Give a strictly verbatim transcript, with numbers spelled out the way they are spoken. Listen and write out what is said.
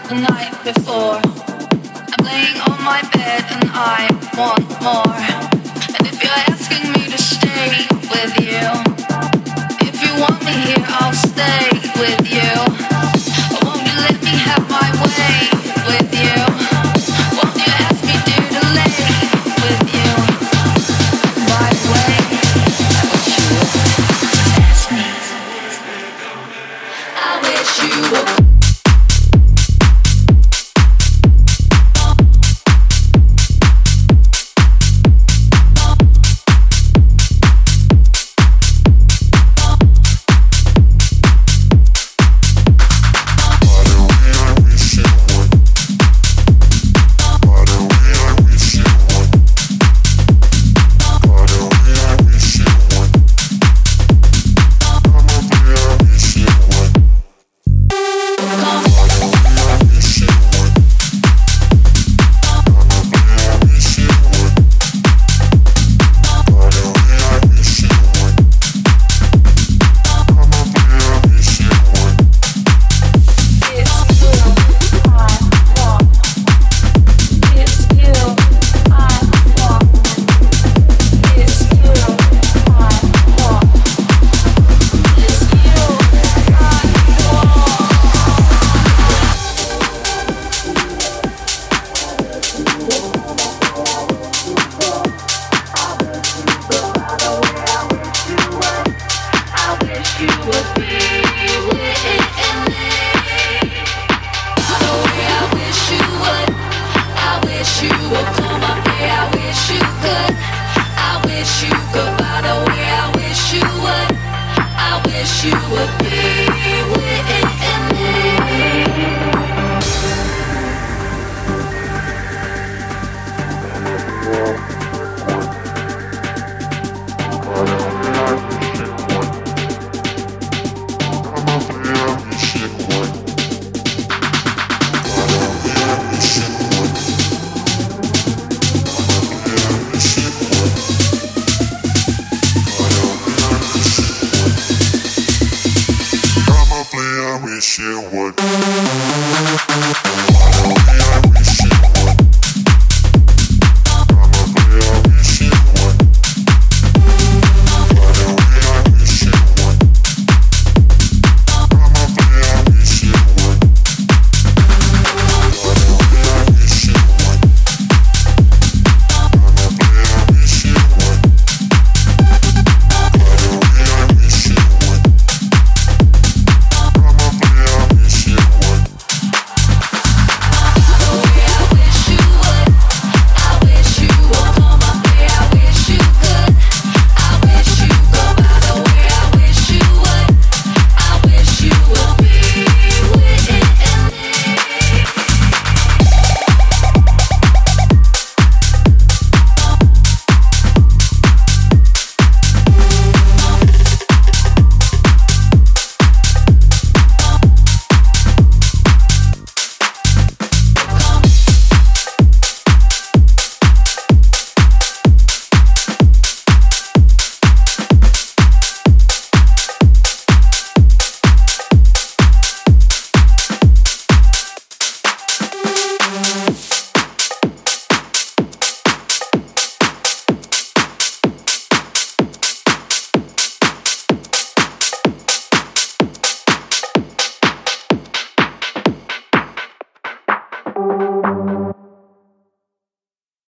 the night before. I'm laying on my bed and I want more. And if you're asking me to stay with you, if you want me here, I'll stay with you. Or won't you let me have my way with you? Won't you ask me, dear, to lay with you? By the way, I wish you would ask me. I wish you would. I wish you would.